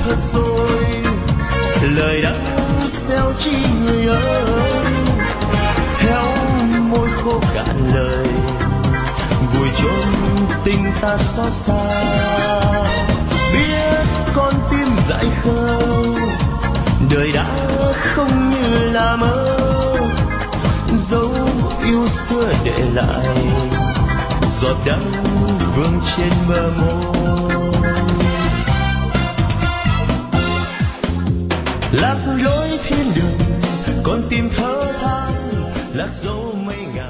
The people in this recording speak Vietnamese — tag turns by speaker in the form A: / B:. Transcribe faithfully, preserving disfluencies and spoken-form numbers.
A: thật rồi, lời đắng xeo chi người ơi, héo môi khô cạn lời, vùi chôn tình ta xót xa. Biết con tim dại khờ, đời đã không như là mơ, dấu yêu xưa để lại giọt đắng vương trên bờ môi. Lạc lối thiên đường, con tim thở than lạc dấu mây ngàn.